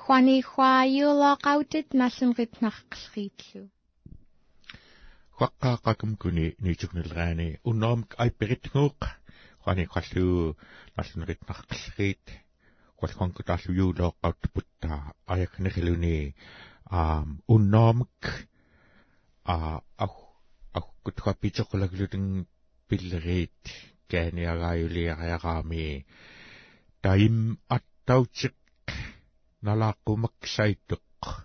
Juani Juayulo Gautit Nasenrit nach Schrietlu. Quaqqaaqakum kuni niituknilraani unnoom aiperitnguuq Juani qallu nasenrit nach Schriet qualqonqutaallu yuulooqqauttuputta ayaknirluni unnoomik kutqapitoqulaglutun pillerit kaaniagaayuliaqaami taim attautik nalaqqumak saituq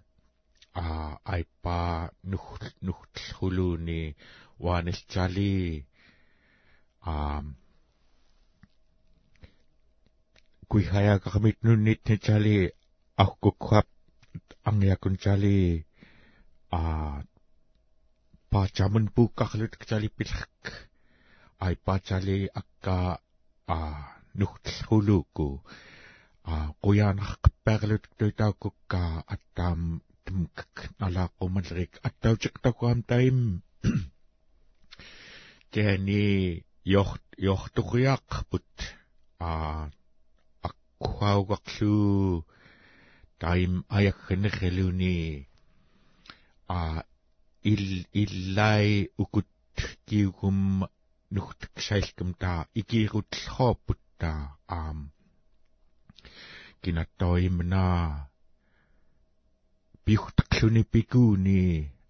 aipa nuhtluluni waaniltali kuihayaqaqamit nunnitnitali aqukqap angiakuntali paachamun puuqqarlut tali pilak aipa tali akka nuhtluluku quyaanarqippaarlut tuitaukukka attaam tumkak nalaqqumalrik attautik takuam taim kani yortuqiaqput akkuauqarlu taim ayakkanerluni illai ukut kiugum nuhtaksailkum ta ikirutlhooputta kinattoimna piuhtakluni pikuni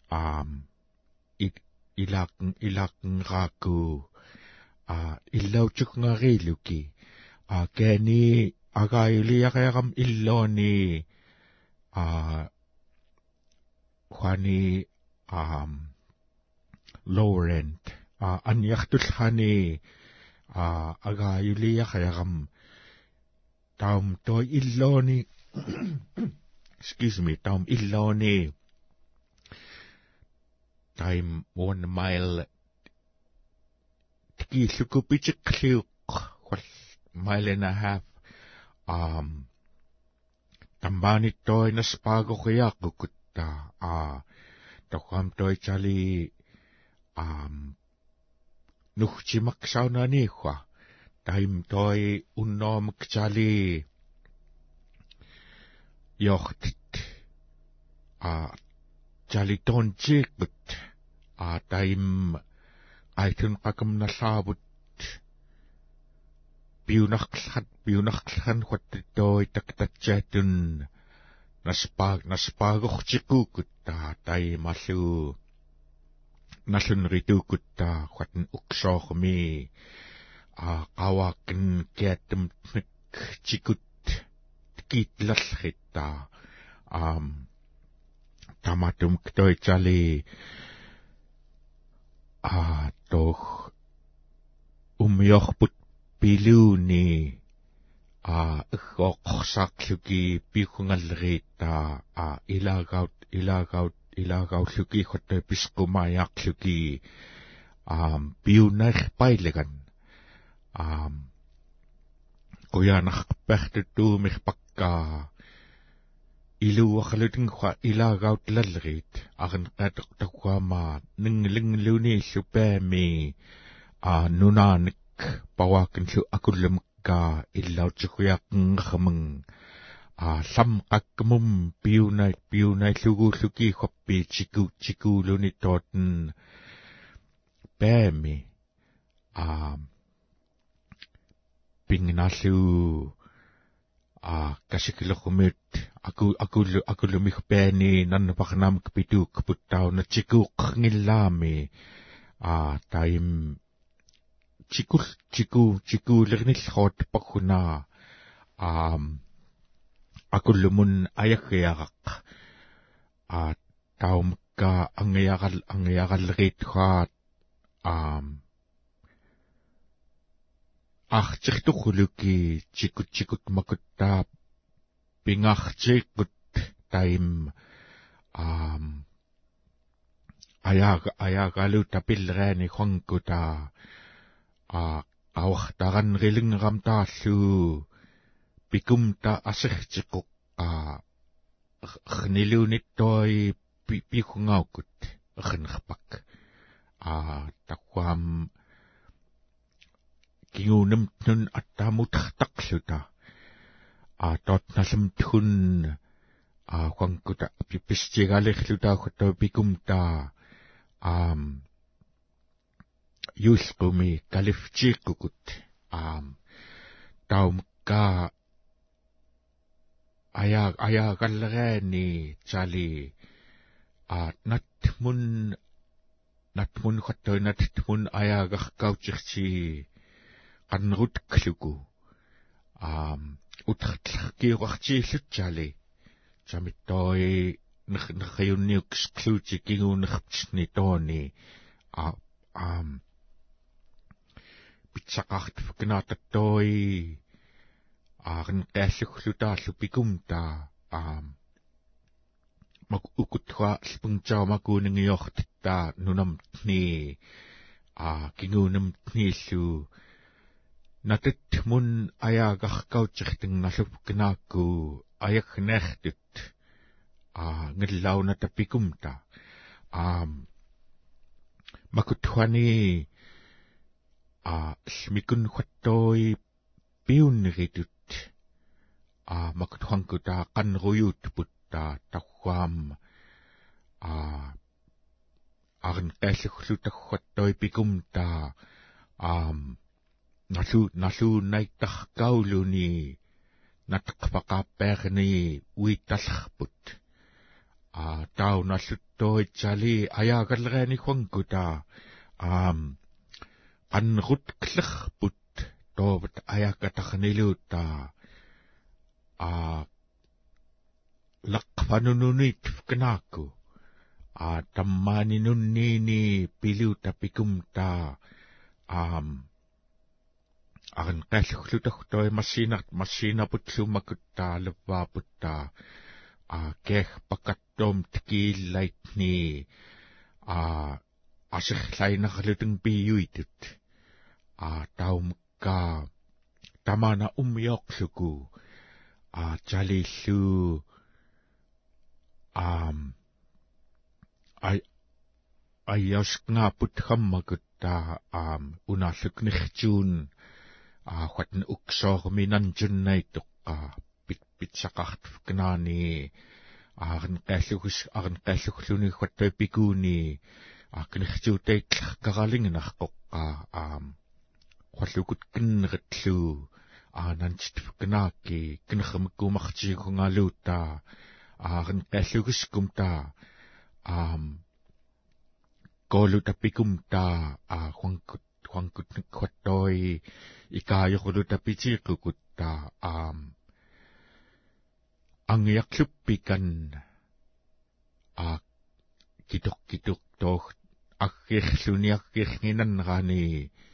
ilaqn raaku illautukngariluki kani agaayuliaqaram illooni Juani Laurent anjartullani agaayuliaqaram taum toi illooni excuse me taum illooni taim 1 mile tikillukupitikliuq mile and a half tambani toi naspaagoqiaqukutta toqam toi chali nuhchimaksaunaniiqua taim toi unnoomik chali yortit chali tonchiqput taim aitun qakamnallaavut piunarqlan quattoi taktatsaatun naspaagoqtiquukutta taimallu nallunrituukutta quatten uksoormi qawaaqqin kiattumtnik tikut kiitlallitta tamatum ktoi chali toh umyorput piluni iqqoqqorsaaqluki piukungallerita ilagaulluki khottoi pisqumaayaqluki piunairpailegan quyaanarqippartuttuumirpakka iluuaqalutungqa ilagautlallerit arnqateqtakuama ninglingluuni illupaami nunaanik pawaakinlu akullumikka illautikuyaqngermung lamqakkumum piunailluguulluki khoppi tikuuluni tooten paami pingnallu kasikiloqumit akullumik paani nannaparnaamik pituuk puttauna tikuuqqngillaami taim chikuulernillroot pakkuna akullumun ayaqiaraq taumka angiaqallerittuaat artirtuquluki chikut makuttaap pingartiiqqut taim ayaaqalu tapilleraani khonkuta awartaranrilingeram taallu pikumta asertiquq rnilunittoi piikungaukut ernerpak taquam kingunam tnun attamutartaqluta tot nallam tun quangkuta pistigalerlutaaguttu pikumta yulqumi kaliftiiqqukut taumka ayaagallereani tali natmun qattuinatmun ayaagarkautirti qannerutkluku utertlerkiuqartiillutsaali tamittoi nerriunniuksqluuti kiguunerpsni tooni pitsaqartufkinaatattoi qeallugglutaallu pikumta ukutwa spungtaumakuuningiortitta nunamtni kiguunemtniillu natatmun ayaagarkautirtingnallupkinaakku ayagnertut ngillaunata pikumta makutwani smikun khattoi piunneritut makutwankuta qanruyut putta tawwaam arn qeallugglutaggwattoi pikumta nalu naittarkauluni natqpaqaappeerni uittallerput taunalluttoi ayaagallereani khwankuta qannerutklerput toobat ayakkatarniluutta laqqvanununiitfknaakku tammaaninunniini piluuta pikumta arn qeallugglutagtoi massinaputlumakutta levvaaputta keegpakattoom tkiillaitni aserlainarluteng piyuitut taumka tamana ummiorluku jalillu ayasqnaaput hammakutta unalluknirtuun whatn uksoorminanjunnaituqqa pitsaqartufknaani arn qealluggluni whattoi pikuuni knirtuutaitlarkaralinginarqoqqa qallukut kinneritlu nanchitfknaaki kinnermikkuumartigungaluutta arn qealluguskumta koolutapikumta huankutnikwattoi ikaajorlutapitiiqukutta angiaqluppikan kitoq aggeerluniaggeernginannerani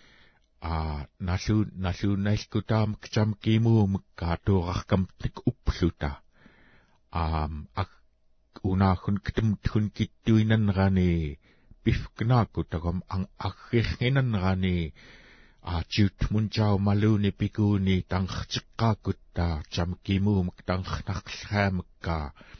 naluunailkutaamak tamkiimuumukka tuorarkamtnik uppluta unaagun ktumtgun kittuinannerani pifknaaku tagom aggeernginannerani tiutmunjaumaluuni pikuuni tangertiqqaakutta tamkiimuumuk tangnarlraamukka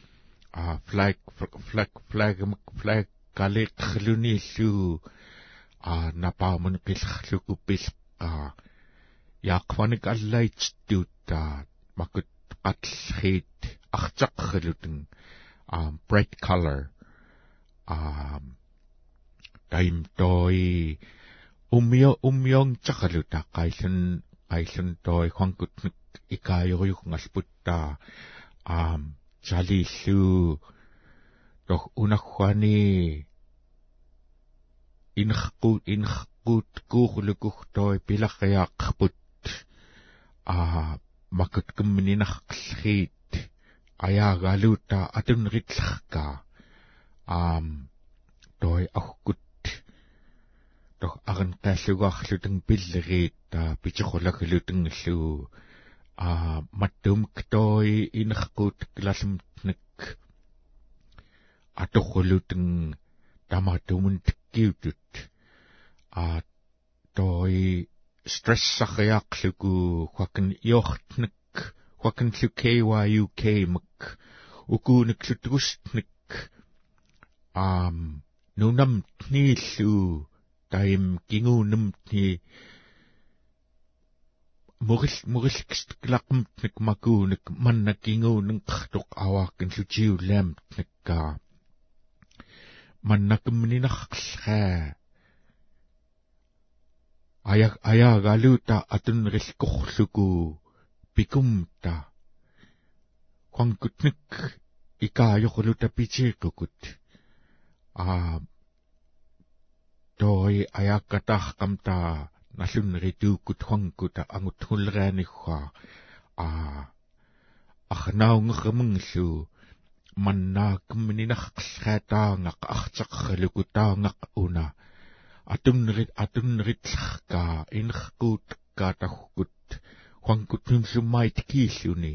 flag kaliqluniillu napaamun qillerlukupilqa yaaqwanik allaittuutta makut qatllriit artaqrluteng bright color taim toi umyong taqaluta qaillun toi huankutnik ikaajoruyugngalputta jalillu toh unagwani inqut kuurlukuhtoi pilaqqiaqqput makut kummininarqllriit ayaagaluuta atunritlerka toi ahkut toh arn qeallugaarluteng pilleriit pitirulaglutenglu mattumk toi inerqut kilalumtnek atorluteng tamatumun tikkiutut toi stressariaqluku huakan iortnek huakan uk mak ukuuneklutgustnek nunamtniillu taim kinguunemtni muriskistlaqmtnik makuunik mannakinguunenqartuq awaakin lutiullaamtnikka mannakumninarqillraa ayagaluta atunnerilkorluku pikumta quankutnik ikaajorluta pitiiqukut toi ayakkataarqamta nallunnerituukut quankuta anguthulleraanigga arnaungermunglu mannaakumninarqillraataangaq artaqerluku taangaq una atunneritlarka inerquutakkaa taggukut quankutnumlummait kiilluni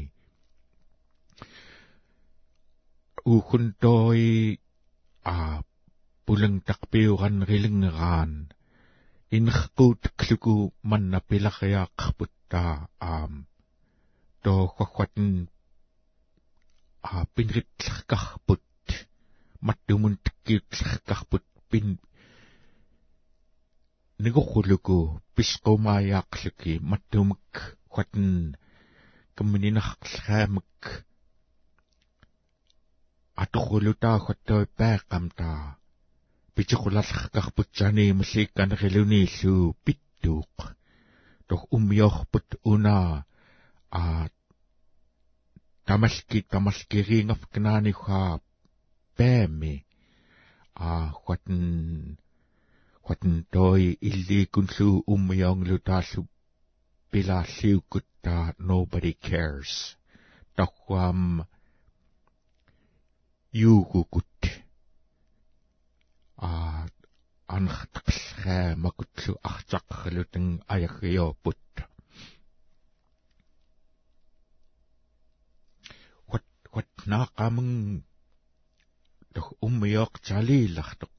uukhun toi pulang taqpiuranrilngeraan inerquutakluku manna pilariaaqarputtaa toogguatten pinritlarkarput mattumun takkiutlarkarput pin nigorluku pisqumaayaaqluki mattumuk quatten kammininarqillraamak atorlutaa quattoi paaqamtaa pitiqulallarkarputsaani mulliikkaneriluniillu pittuuq tor ummiorput una tamalkiriingafkanaaniggaa paami quatten toi illiikunlu ummiornglutaallu pilaalliukuttaa nobody cares torquam yuugukut anartaqillraa makutlu artaqerluteng ayagiorput wat naaqamung toh ummiok taliilartoq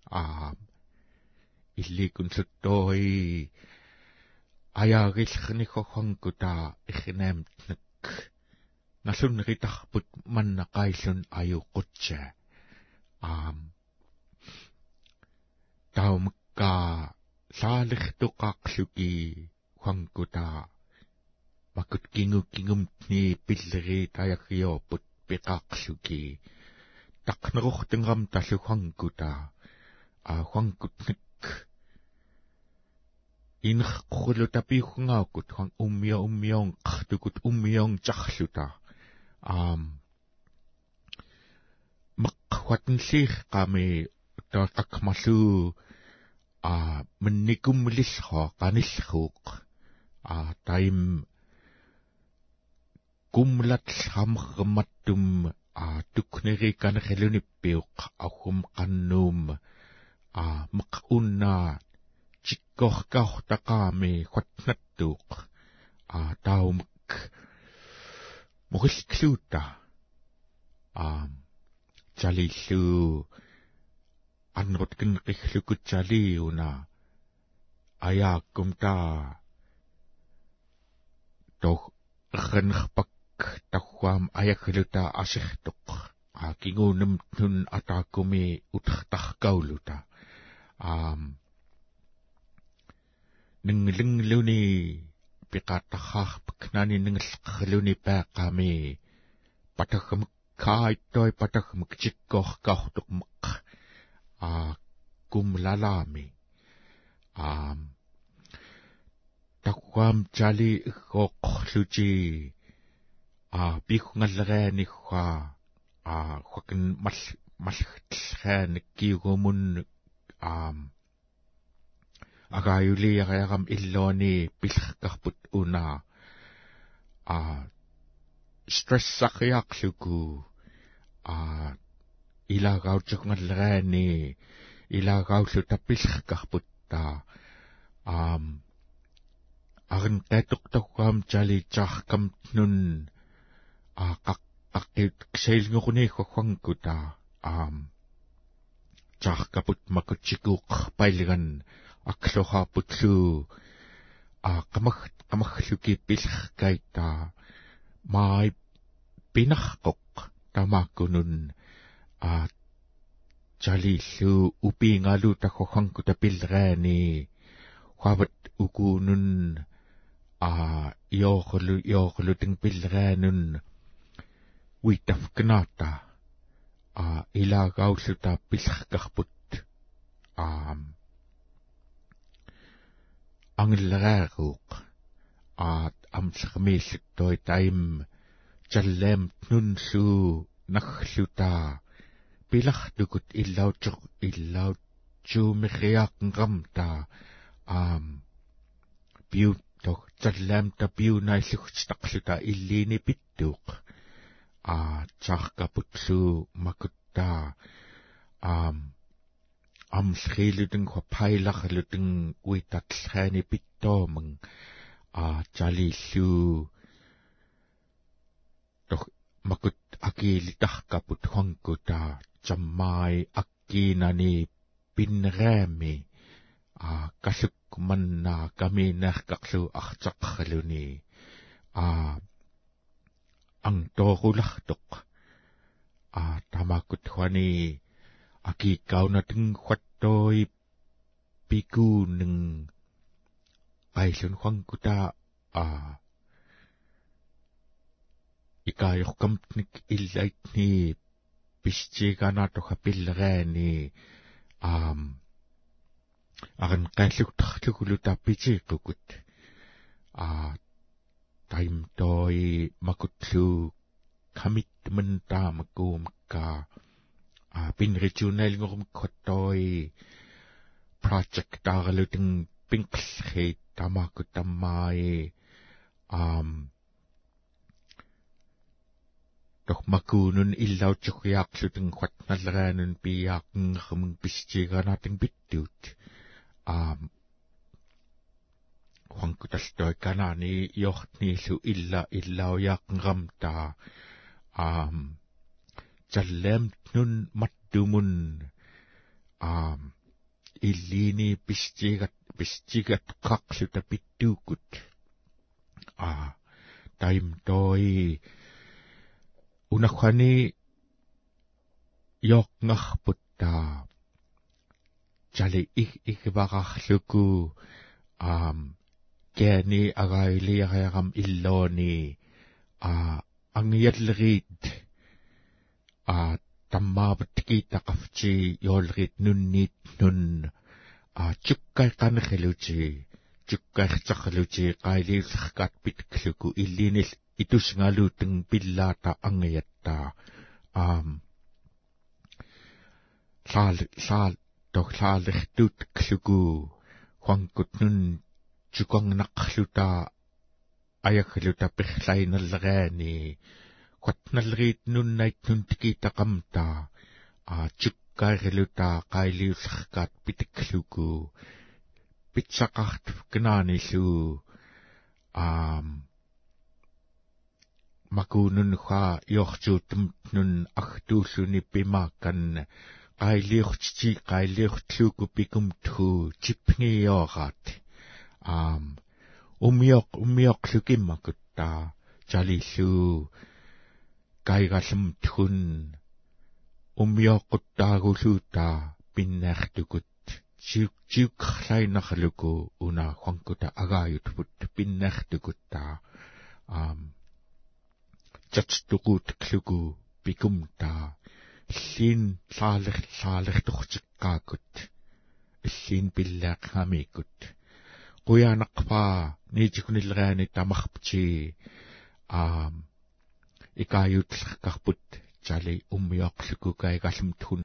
illikunluttoi ayaagillernikorrankutaa irrinaamtnak nallunritarput mannaqaillun ajuuqutsaa taumukkaa saalirtuqaaqluki quankutaa makut kingumtni pilleriit ayagiorput piqaaqluki taqnerortengram tallu quankutaa quankutnik inerqurlu tapiuqungaakut quan ummiong qartukut ummiong tarluta maqqwatenliiqqami taaqmallu mannikumlillra qanillruuq taim kumlatlamermattum tukneriikanerelunippiuq auhum qannuum mequnna chikkorkaortaqaami quatnattuuq taumuk murilluuta jalillu anrutkinqillukut jaliuna ayaakkumta toh ernerpak tawwaam ayagluta asirtuq kingunumtnun ataakumi utertarkauluta ninglungluni piqaattarraarpak nani ningelqerluni paaqami patagmuk kaaitoi patagmuk chikkoorkaortuqmeq kumlalaami tawwaam jali igooqorluti piiqungallerianigga quaken mallertlraanik kiugumun agaayuliariaram illuani pillerkarput una stressariaqluku ilaagautiqngalleriani ilaagaullu tappillerkarputta arin qatuqtawwaam jali jaarkamtnun qaqqit ksailnguruniigguankuta jaarkaput makutsikuuqqarpailgan aklorhaaputlu qamagluki pillerkaita maai pinarqoq tamakkunun jalillu upiingalu takhuankuta pilleraani huavat ukunun iorlu ting pilreanun uitafknaata ilaagaulluta pillerkarput angilleraaruuq amsermiilluttoi taim jalleem nunsu nakhluta pilartukut illautsuumiriaqnqamta piuttok jalleemta piunailluгtaqluta illiini pittuuq charkaputlu makutta amsriiluteng khapailarluteng uitatlraani pittoomeng jalillu tok makut akiilitarkaput huangkuta jammai akkiinani pinraami kasukmanna kamiinerqarlu artaqarluni angtoorulartoq tamakut huani akikkaunateng huattoi pikuuneng qaillun huangkuta ikaayorkamtnik illaitni pistiigaanaatoqa pillereani aran qaallugtarluguluta pitiiqukut taim toi makutlu commitment taamakuumka pinrituunaalngorumkhottoi project taaraluteng pinqllriit tamakutammai makuunun illautsugriaqluteng huatnalleraanun piaaqngermung pistiigaanaateng pittuut huangkutalltoi kanaani iortniillu illauyaaqngeramta jalleemtnun mattumun illiini pistigat qaqluta pittuukut taim toi unakhani yoqngarputta jali ikvararluku keani agailiariaram illooni angialleriit tammaavatkiitaqafti yoolrit nunniit nun chukkaiqanerluti chukkairtaqluti qailiullerkaat pitkluku illiinil itusngaluuteng pillaata angiyatta tlaallertuut kluku huangkutnun chukangnaqqluta ayakluta pirlainalleraani quatnalleriit nunnaitnun tikiitaqamta chukkairluta qailiullerkaat pitkluku pitsaqart knaanillu makuunun kha iortuutumtnun agtuulluni pimaakkan qailiortluuku pikumthu tipngiioraat umioqlukimmakutta jalillu kaigallumtgun umioqquttaaguuluuta pinnaartukut jiuqlainarluku una huangkuta agaayutput pinnaartukutta jatstuquutkluku pikumta иллиин лаалертортиккаакут иллиин пиллааққамикут quyaanaqpaa niitikуниллераани тамарпти икааютлеркарпут тали уммиоқлуку кайгаллум тун